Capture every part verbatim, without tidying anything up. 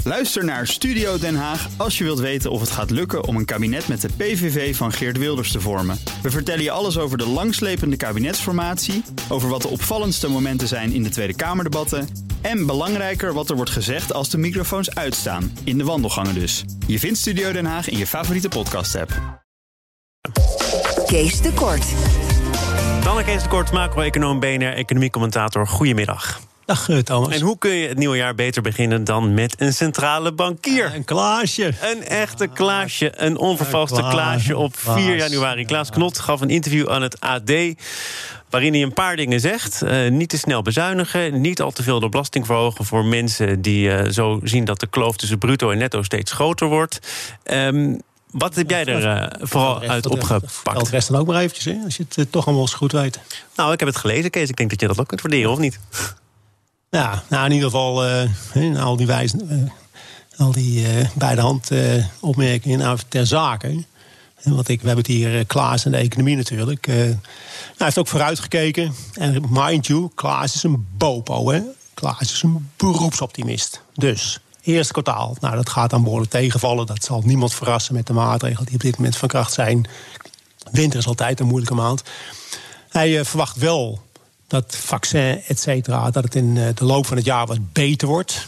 Luister naar Studio Den Haag als je wilt weten of het gaat lukken om een kabinet met de P V V van Geert Wilders te vormen. We vertellen je alles over de langslepende kabinetsformatie, over wat de opvallendste momenten zijn in de Tweede Kamerdebatten en belangrijker wat er wordt gezegd als de microfoons uitstaan, in de wandelgangen dus. Je vindt Studio Den Haag in je favoriete podcast-app. Kees de Kort. Dan Kees de Kort, macro-econoom, B N R, economiecommentator. Goedemiddag. Dag Thomas. En hoe kun je het nieuwe jaar beter beginnen dan met een centrale bankier? Een Klaasje. Een echte Klaasje, een onvervalste Klaas, Klaasje op Klaas. vier januari. Klaas Knot gaf een interview aan het A D... waarin hij een paar dingen zegt. Uh, niet te snel bezuinigen, niet al te veel de belasting verhogen voor mensen die uh, zo zien dat de kloof tussen bruto en netto steeds groter wordt. Um, Wat heb jij er uh, vooral uit opgepakt? Het rest dan ook maar eventjes, hè, als je het uh, toch allemaal eens goed weet. Nou, ik heb het gelezen, Kees. Ik denk dat je dat ook kunt waarderen, of niet? Ja, nou in ieder geval uh, al die wijzen, uh, al die uh, bij de hand uh, opmerkingen nou, ter zake. Want ik, we hebben het hier uh, Klaas en de economie natuurlijk. Uh, nou, hij heeft ook vooruitgekeken. En mind you, Klaas is een bopo, hè. Klaas is een beroepsoptimist. Dus eerste kwartaal, nou, dat gaat dan behoorlijk tegenvallen. Dat zal niemand verrassen met de maatregelen die op dit moment van kracht zijn. Winter is altijd een moeilijke maand. Hij uh, verwacht wel dat vaccin, et cetera, dat het in uh, de loop van het jaar wat beter wordt.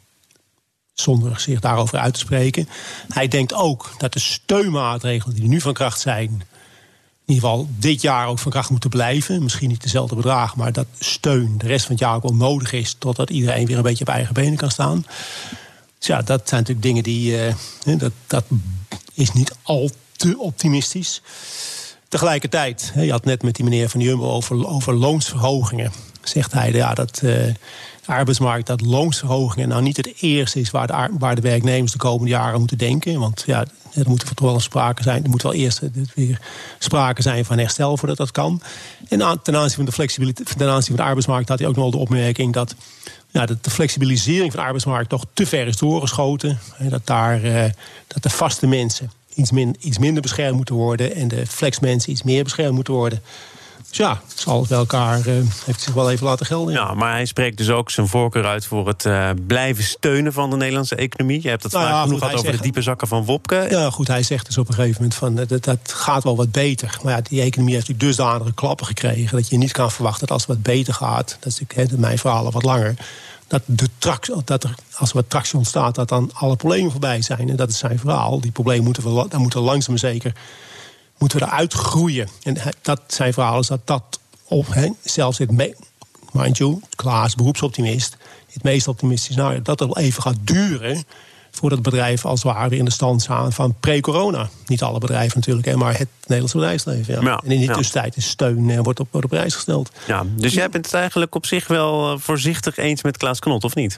Zonder zich daarover uit te spreken. Hij denkt ook dat de steunmaatregelen die nu van kracht zijn, in ieder geval dit jaar ook van kracht moeten blijven. Misschien niet dezelfde bedragen, maar dat steun de rest van het jaar ook wel nodig is, totdat iedereen weer een beetje op eigen benen kan staan. Dus ja, dat zijn natuurlijk dingen die Uh, dat, dat is niet al te optimistisch. Tegelijkertijd, je had net met die meneer van Jumbo over, over loonsverhogingen. Zegt hij ja, dat uh, de arbeidsmarkt, dat loonsverhogingen nou niet het eerste is waar de, waar de werknemers de komende jaren moeten denken. Want ja, er moet toch wel sprake zijn. Er moet wel eerst weer sprake zijn van herstel voordat dat kan. En aan, ten aanzien van de flexibiliteit, ten aanzien van de arbeidsmarkt had hij ook nog wel de opmerking dat ja, dat de flexibilisering van de arbeidsmarkt toch te ver is doorgeschoten. Dat, daar, uh, dat de vaste mensen Iets, min, iets minder beschermd moeten worden en de flexmensen iets meer beschermd moeten worden. Dus ja, het zal bij elkaar uh, heeft zich wel even laten gelden. Ja. Ja, maar hij spreekt dus ook zijn voorkeur uit voor het uh, blijven steunen van de Nederlandse economie. Je hebt het nou vaak ja, genoeg goed, gehad over zegt, de diepe zakken van Wopke. Ja, goed, hij zegt dus op een gegeven moment van dat, dat gaat wel wat beter. Maar ja, die economie heeft natuurlijk dusdanige klappen gekregen dat je niet kan verwachten dat als het wat beter gaat, dat is natuurlijk he, mijn verhaal al wat langer, dat, de trax, dat er, als er wat tractie ontstaat, dat dan alle problemen voorbij zijn. En dat is zijn verhaal. Die problemen moeten we, dan moeten we langzaam maar zeker moeten we eruit groeien. En dat zijn verhaal is dat dat op, he, zelfs het, me, mind you, Klaas, beroepsoptimist, het meest optimistisch, nou, dat het wel even gaat duren voordat bedrijven als het ware weer in de stand staan van pre-corona. Niet alle bedrijven natuurlijk, hè, maar het Nederlandse bedrijfsleven. Ja. Ja, en in die ja. tussentijd is steun en wordt op, wordt op prijs gesteld. Ja, dus jij bent het eigenlijk op zich wel voorzichtig eens met Klaas Knot, of niet?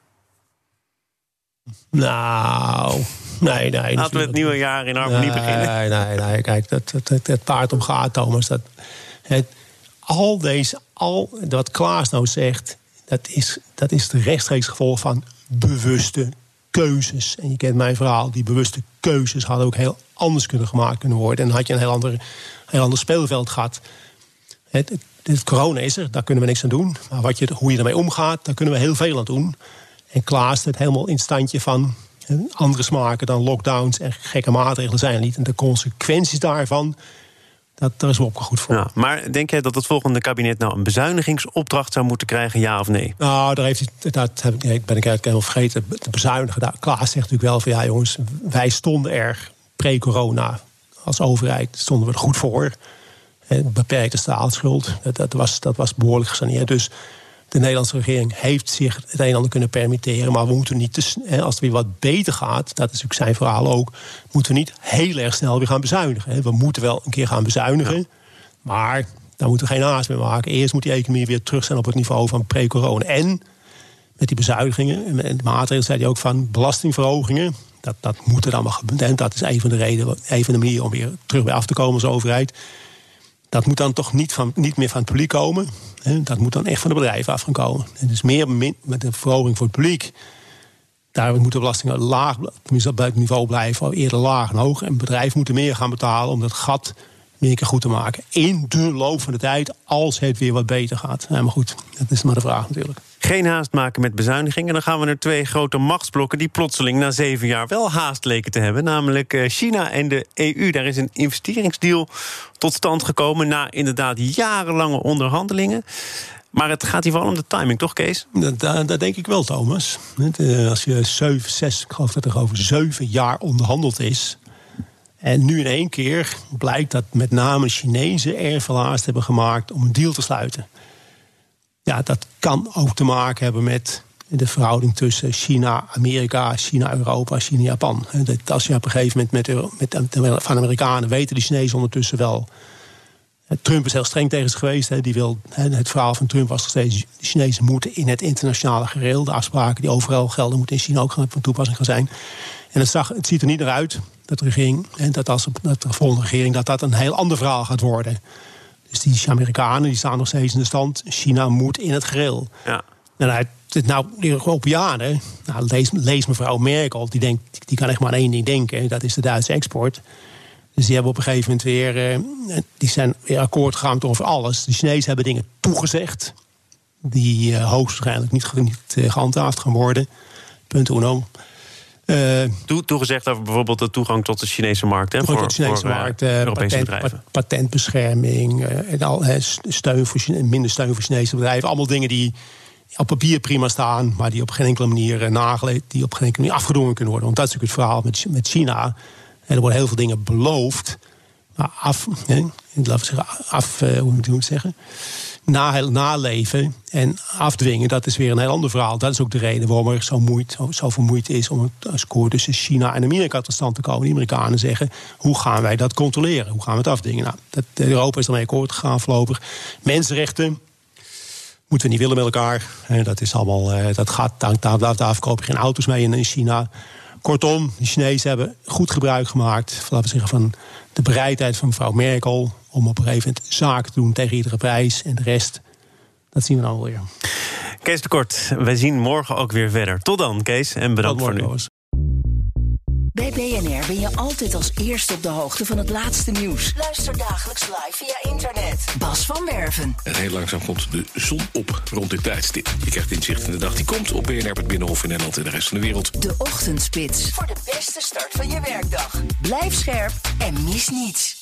Nou, nee, nee. Laten we het nieuwe jaar in harmonie nee, beginnen. Nee, nee, nee. Kijk, dat, dat, dat, het paard om gaat, Thomas. Dat, het, al deze, al wat Klaas nou zegt, dat is, dat is het rechtstreeks gevolg van bewuste keuzes. En je kent mijn verhaal, die bewuste keuzes hadden ook heel anders kunnen gemaakt kunnen worden. En dan had je een heel ander, heel ander speelveld gehad. Het, het, het corona is er, daar kunnen we niks aan doen. Maar wat je, hoe je ermee omgaat, daar kunnen we heel veel aan doen. En Klaas het helemaal in standje van he, andere smaken dan lockdowns en gekke maatregelen zijn er niet. En de consequenties daarvan, dat, daar is Wopke goed voor. Ja, maar denk jij dat het volgende kabinet nou een bezuinigingsopdracht zou moeten krijgen, ja of nee? Nou, daar heeft hij, dat heb ik, ben ik eigenlijk helemaal vergeten te bezuinigen. Daar, Klaas zegt natuurlijk wel van ja jongens, wij stonden er pre-corona als overheid, stonden we er goed voor. Beperkte staatsschuld, dat, dat, was, dat was behoorlijk gesaneerd. Dus de Nederlandse regering heeft zich het een en ander kunnen permitteren. Maar we moeten niet, te, als het weer wat beter gaat, dat is natuurlijk zijn verhaal ook, moeten we niet heel erg snel weer gaan bezuinigen. We moeten wel een keer gaan bezuinigen, ja. Maar daar moeten we geen haast mee maken. Eerst moet die economie weer terug zijn op het niveau van pre-corona. En met die bezuinigingen en de maatregelen zei hij ook van belastingverhogingen. Dat, dat moet er dan maar gebeuren. Dat is een van de redenen, een van de manieren om weer terug bij af te komen als overheid. Dat moet dan toch niet, van, niet meer van het publiek komen. Hè? Dat moet dan echt van de bedrijven af gaan komen. En dus meer met de verhoging voor het publiek. Daar moeten belastingen laag, tenminste op het niveau blijven, eerder laag en hoog. En bedrijven moeten meer gaan betalen om dat gat meer keer goed te maken. In de loop van de tijd, als het weer wat beter gaat. Ja, maar goed, dat is maar de vraag natuurlijk. Geen haast maken met bezuinigingen. Dan gaan we naar twee grote machtsblokken die plotseling na zeven jaar wel haast leken te hebben. Namelijk China en de E U. Daar is een investeringsdeal tot stand gekomen na inderdaad jarenlange onderhandelingen. Maar het gaat hier vooral om de timing, toch, Kees? Dat, dat, dat denk ik wel, Thomas. Als je zeven, zes, ik geloof dat er over zeven jaar onderhandeld is. En nu in één keer blijkt dat met name de Chinezen erg veel haast hebben gemaakt om een deal te sluiten. Ja, dat kan ook te maken hebben met de verhouding tussen China, Amerika, China, Europa, China, Japan. Dat als je op een gegeven moment met, met de, van de Amerikanen weten de Chinezen ondertussen wel. Trump is heel streng tegen ze geweest. Die wil, het verhaal van Trump was nog steeds: de Chinezen moeten in het internationale gereel. De afspraken die overal gelden moeten in China ook van toepassing gaan zijn. En het, zag, het ziet er niet naar uit dat de regering, en dat als dat de volgende regering, dat dat een heel ander verhaal gaat worden. Dus die Amerikanen die staan nog steeds in de stand. China moet in het gereel. Ja. Nou, nou, de Europeanen, nou, lees, lees mevrouw Merkel, die, denkt, die kan echt maar aan één ding denken. Dat is de Duitse export. Dus die hebben op een gegeven moment weer, uh, die zijn weer akkoord gegaan over alles. De Chinezen hebben dingen toegezegd die uh, hoogstwaarschijnlijk niet, niet uh, gehandhaafd gaan worden. Punt uno. Uh, Toe, toegezegd over bijvoorbeeld de toegang tot de Chinese markt. Hè, voor, de Chinese voor, markt, uh, Europese patent, bedrijven. Patentbescherming, uh, en al, uh, steun voor, minder steun voor Chinese bedrijven. Allemaal dingen die op papier prima staan, maar die op geen enkele manier uh, nageleefd, die op geen enkele manier afgedwongen kunnen worden. Want dat is natuurlijk het verhaal met, met China. En er worden heel veel dingen beloofd, maar af, hè, laten we zeggen, af, uh, hoe moet ik het zeggen, na, naleven en afdwingen, dat is weer een heel ander verhaal. Dat is ook de reden waarom er zo, moeite, zo, zoveel moeite is om een score tussen China en Amerika tot stand te komen. Die Amerikanen zeggen, hoe gaan wij dat controleren? Hoe gaan we het afdwingen? Nou, dat, Europa is ermee akkoord gegaan voorlopig. Mensenrechten moeten we niet willen met elkaar. Dat is allemaal, dat gaat, daar, daar, daar verkoop je geen auto's mee in China. Kortom, de Chinezen hebben goed gebruik gemaakt, laten we zeggen, van de bereidheid van mevrouw Merkel om op een gegeven moment zaken te doen tegen iedere prijs. En de rest, dat zien we dan wel weer. Kees de Kort, wij zien morgen ook weer verder. Tot dan, Kees, en bedankt voor nu. Was. Bij B N R ben je altijd als eerste op de hoogte van het laatste nieuws. Luister dagelijks live via internet. Bas van Werven. En heel langzaam komt de zon op rond dit tijdstip. Je krijgt inzicht in de dag die komt op B N R, het Binnenhof in Nederland en de rest van de wereld. De Ochtendspits. Voor de beste start van je werkdag. Blijf scherp en mis niets.